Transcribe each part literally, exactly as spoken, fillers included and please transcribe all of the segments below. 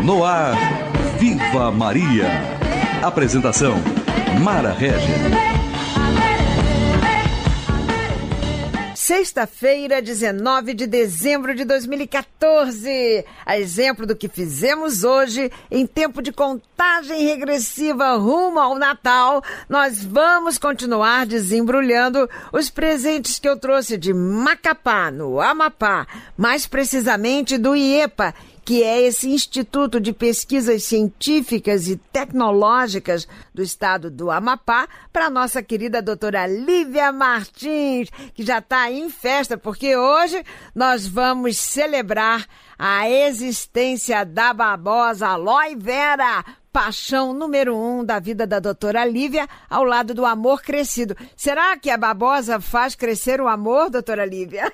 No ar, Viva Maria. Apresentação, Mara Régia. Sexta-feira, dezenove de dezembro de dois mil e quatorze. A exemplo do que fizemos hoje, em tempo de contagem regressiva rumo ao Natal, nós vamos continuar desembrulhando os presentes que eu trouxe de Macapá, no Amapá, mais precisamente do IEPA, que é esse Instituto de Pesquisas Científicas e Tecnológicas do estado do Amapá, para a nossa querida doutora Lívia Martins, que já está em festa, porque hoje nós vamos celebrar a existência da babosa aloe vera, paixão número um da vida da doutora Lívia, ao lado do amor crescido. Será que a babosa faz crescer o amor, doutora Lívia?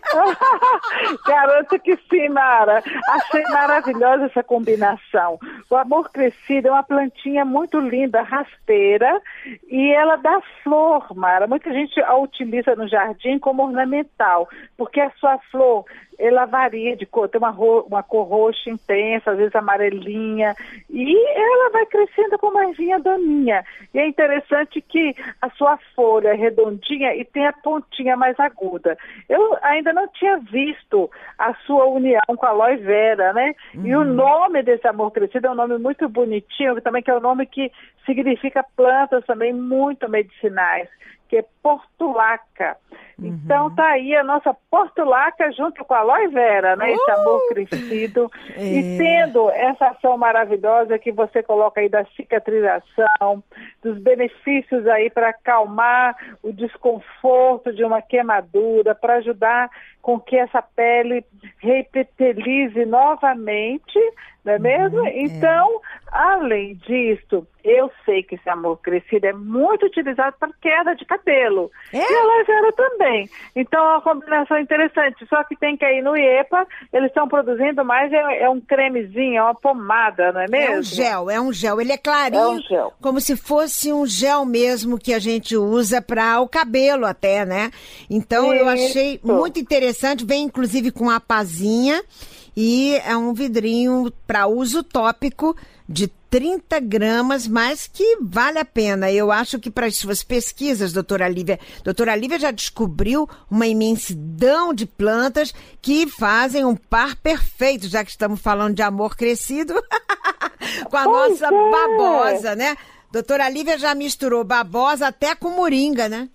Garanto que sim, Mara. Achei maravilhosa essa combinação. O amor crescido é uma plantinha muito linda, rasteira, e ela dá flor, Mara. Muita gente a utiliza no jardim como ornamental, porque a sua flor, ela varia de cor, tem uma, ro- uma cor roxa intensa, às vezes amarelinha, e ela vai crescendo como a ervinha daninha. E é interessante que a sua folha é redondinha e tem a pontinha mais aguda. Eu ainda não tinha visto a sua união com a aloe vera, né? Uhum. E o nome desse amor crescido é um nome muito bonitinho, também que é um nome que significa plantas também muito medicinais, que é portulaca. Uhum. Então tá aí a nossa portulaca junto com a aloe vera, né? Uh! Esse amor crescido. É. E tendo essa ação maravilhosa que você coloca aí da cicatrização, dos benefícios aí para acalmar o desconforto de uma queimadura, para ajudar com que essa pele repetilize novamente, não é mesmo? Uhum, então, é. Além disso, eu sei que esse amor crescido é muito utilizado para queda de cabelo. É? E a aloe vera também. Então, é uma combinação interessante. Só que tem que ir no IEPA, eles estão produzindo mais, é, é um cremezinho, é uma pomada, não é mesmo? É um gel, é um gel. Ele é clarinho, é um gel, como se fosse um gel mesmo que a gente usa para o cabelo até, né? Então, Isso. eu achei muito interessante. Vem, inclusive, com a pazinha. E é um vidrinho para uso tópico de trinta gramas, mas que vale a pena. Eu acho que para as suas pesquisas, doutora Lívia, doutora Lívia já descobriu uma imensidão de plantas que fazem um par perfeito, já que estamos falando de amor crescido, com a pois nossa é. babosa, né? Doutora Lívia já misturou babosa até com moringa, né?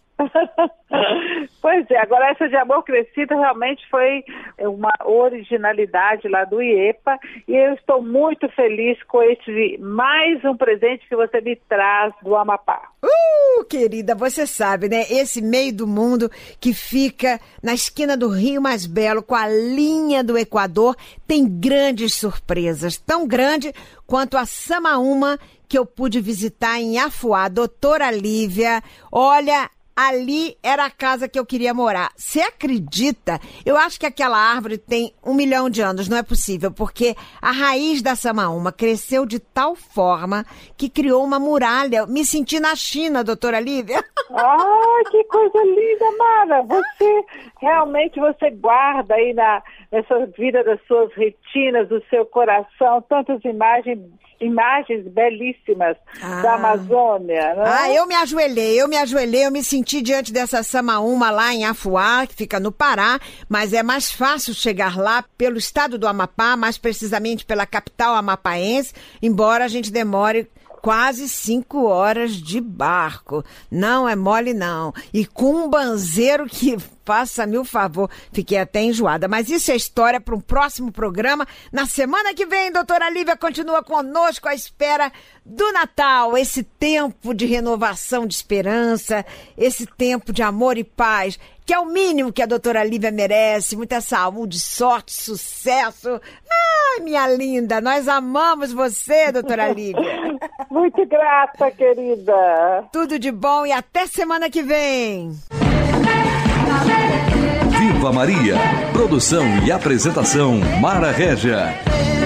Pois é, agora essa de amor crescido realmente foi uma originalidade lá do IEPA e eu estou muito feliz com esse mais um presente que você me traz do Amapá. Uh, querida, você sabe, né? Esse meio do mundo que fica na esquina do Rio Mais Belo com a linha do Equador tem grandes surpresas, tão grande quanto a Samaúma que eu pude visitar em Afuá. Doutora Lívia, olha, ali era a casa que eu queria morar. Você acredita? Eu acho que aquela árvore tem um milhão de anos, não é possível, porque a raiz da Samaúma cresceu de tal forma que criou uma muralha. Me senti na China, doutora Lívia. Ah, que coisa linda, Mara. Você, realmente, você guarda aí na, nessa vida das suas retinas, do seu coração, tantas imagens, imagens belíssimas ah. da Amazônia, né? Ah, eu me ajoelhei, eu me ajoelhei, eu me senti diante dessa Samaúma lá em Afuá, que fica no Pará, mas é mais fácil chegar lá pelo estado do Amapá, mais precisamente pela capital amapaense, embora a gente demore quase cinco horas de barco. Não é mole, não. E com um banzeiro que, faça-me o favor, fiquei até enjoada. Mas isso é história para um próximo programa. Na semana que vem, doutora Lívia continua conosco à espera do Natal. Esse tempo de renovação de esperança, esse tempo de amor e paz, que é o mínimo que a doutora Lívia merece. Muita saúde, sorte, sucesso. Ai, minha linda, nós amamos você, doutora Lívia. Muito grata, querida. Tudo de bom e até semana que vem. Viva Maria. Produção e apresentação, Mara Régia.